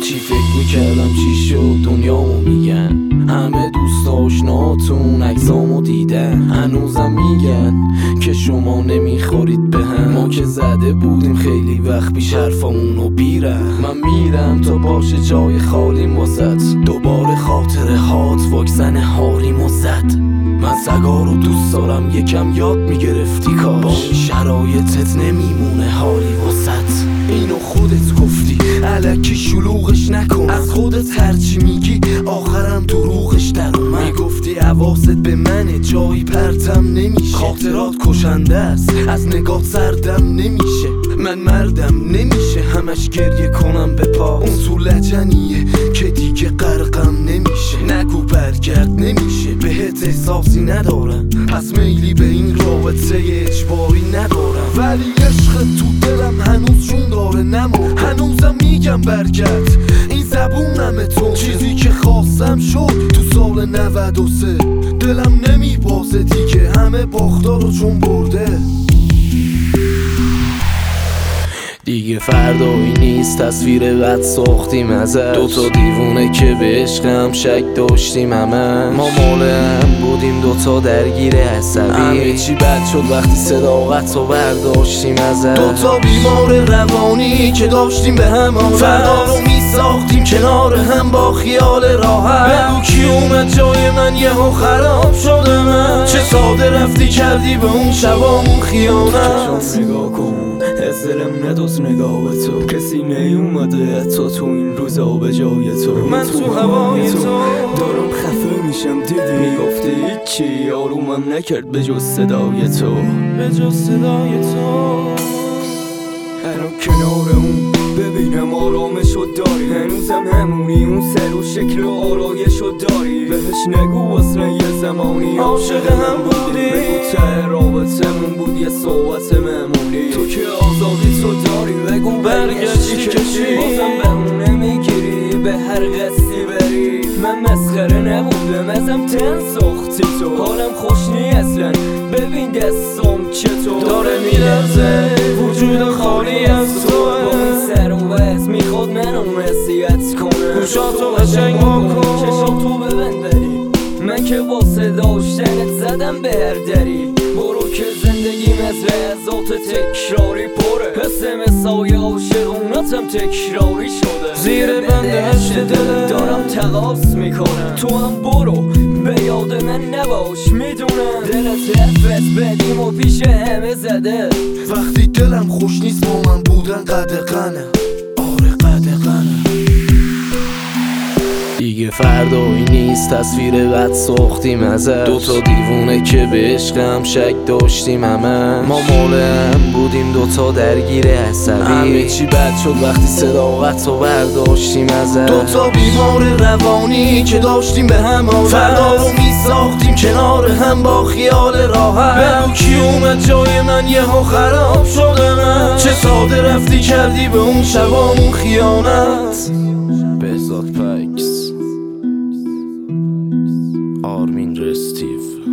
چی فکر میکردم چی شد دنیامو میگن، همه دوست آشناتون عکسامو دیدن، هنوزم میگن که شما نمیخورید به هم. ما که زده بودیم خیلی وقت پیش حرفامونو بیرم. من میرم تا باشه جای خالیم واسط، دوباره خاطره هات واکسن حالیم و زد. من سگا رو دوست دارم یکم یاد میگرفتی کاش، با این شرایطت نمیمونه حالی واسط. اینو خودت گفتی الکی شلوغش نکن، از خودت هرچی میگی آخرم دروغش در اومد. میگفتی حواست به منه جایی پرتم نمیشه، خاطرات کشنده است از نگاه سردم نمیشه. من مردم نمیشه همش گریه کنم به پاس، اون تو لجنیه که دیگه غرقم نمیشه. نگو برگرد نمیشه بهت احساسی ندارم، پس میلی به این رابطه اجباری ندارم. ولی عشق تو دلم هنوز جون داره نمو، هنوزم میگم برگرد این زبونمه تو. چیزی که خواستم شد تو سال 93، دلم نمیبازه دیگه همه باختارو چون برده. دیگه فردایی نیست تصویر بد ساختیم ازش، دوتا دیوونه که به عشقم شک داشتیم همه. ما مال هم بودیم دوتا درگیر عصبی، همه چی بد شد وقتی صداقت رو برداشتیم ازش. دوتا بیمار روانی که داشتیم به هم فردا رو میساختیم کنار هم با خیال راحت. بگو کی اومد جای من یهو خراب شده من، چه ساده رفتی کردی به اون شبامون خیانت. نگاه کن از دلم ندوز نگاه تو، کسی نیومده تا تو این روزا به جای تو. من تو هوای تو دارم خفه میشم دیدی، میگفتی هیچی آرومم نکرد به جز صدای تو، به جز صدای تو. الان کنار اون ببینم آرامشو داری، هنوزم همونی اون سر و شکل و آرایشو داری. بهش نگو اصلا یه زمانی عاشق هم بودی، بگو ته رابطمون بود یه صحبت معمولی. تو که آزادی تو داری بگو برگشتی که چی، بازم بمونه میگیری به هر قصدی بری. من مسخره نبودم ازم تن ساختی تو، حالم خوش نی اصلا ببین دستم چطور داره میلرزه وجود خالی از تو. با این سر و وز میخواد منو نصیحت کنه، گوشاتو قشنگ بکن چشاتو ببندری. من که واسه داشتنت زدم به هر دری، برو که زندگیم از لحظات تکراری پره، حس مسای عاشقونتم تکراری شده. زیر بند هشت دلم دارم تقاص میکنم، تو هم برو به یاد من نباش میدونم. دلت حرفت بدیم و پیش همه زده، وقتی دلم خوش نیست با من بودن قدغنه، آره قدغنه. دیگه فردایی نیست تصویر بد ساختیم ازش، دوتا دیوونه که به عشقم شک داشتیم همه. ما مال هم بودیم دوتا درگیر عصبی، همه چی بد شد وقتی صداقت رو برداشتیم ازش. دوتا بیمار روانی که داشتیم به هم فردا رو میساختیم کنار هم با خیال راحت. بگو کی اومد جای من یهو خراب شده من، چه ساده رفتی کردی به اون شبامون خیانت. بهزاد پکس، آرمین رستیو.